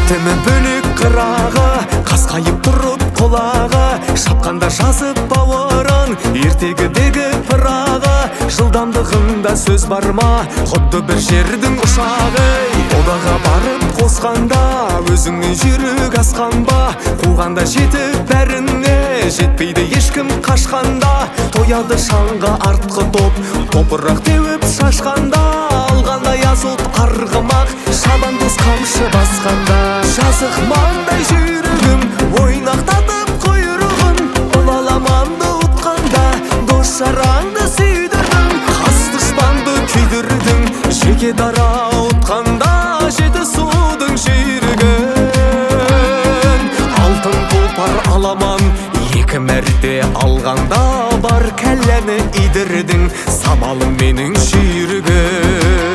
бітімі бөлек қырағы, қасқайып тұрып құлағы, шапқанда жазып бауырын ертегідегі пырағы. Жылдамдығында сөз бар ма, құдды бір жердің ұшағы. Одаға барып қосқанда өзіңнен жүйрік асқан ба, қуғанда жетіп бәріне жетпейді ешкім қашқанда. Тояды шаңға артқы топ, топырақ теуіп шашқанда, алғандай азот арғымақ, шабандоз қамшы басқанда. Жазық маңдай жүйрігім ойнақтатып құйрығын, ұлаламанды ұтқанда дос жараңды сүйдірдің, қас дұшпанды күйдірдің, жеке дара ұтқанда жеті судың жүйрігін. Алтын тұлпар аламан екі мәрте алғанда, бар кәлләні идірдің, самалым менің жүйрігім.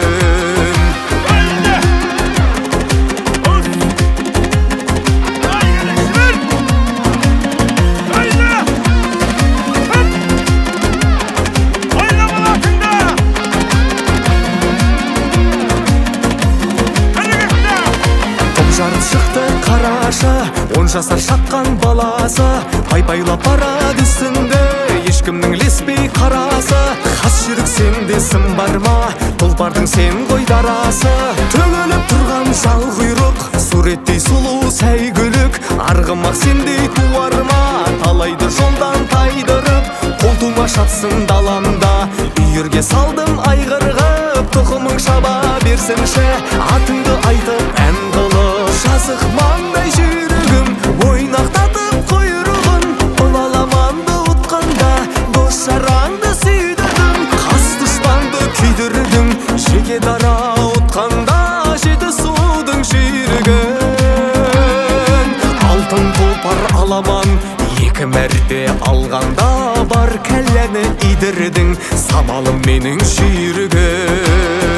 Жарып шықты қарашы, 10 жасар шаққан баласы, пай-пайлап барады үстінде, ешкімнің леспей қарасы. Қас жүрік сенде сын бар ма, тұлпардың сен ғой дарасы. Төгіліп тұрған жал құйрық, суреттей сұлу сәйгүлік, арғымақ сендей туар ма, талайды жолдан тайдырып, қолтума шапсын даламда. Үйірге салдым айғырғып, тұқымың шаба берсінші, атыңды айтып ән қылып. Жазық маңдай жүйрігім ойнақтатып құйрығын, ұлаламанды ұтқанда дос жараңды сүйдірдің, қас дұшпанды күйдірдің, жеке дара ұтқанда жеті судың жүйрігін. Алтын тұлпар аламан екі мәрте алғанда, бар кәлләні идірдің, самалым менің жүйрігім.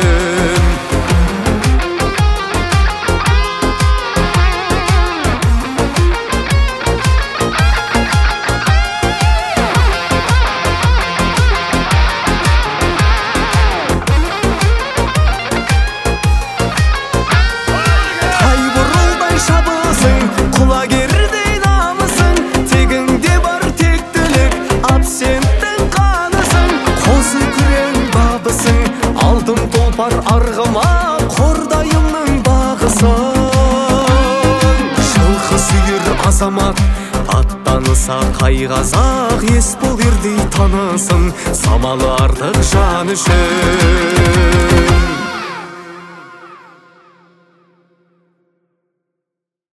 Құлагердей намысың, тегіңде бар тектілік, абсенттің қанысың, қозы күрең бабысың, алтын тұлпар арғыма қордайымның бағысың. Жылқы сүйір азамат аттаныса қайғазақ, ес бол ердей танысын, самалы артық жан үшін.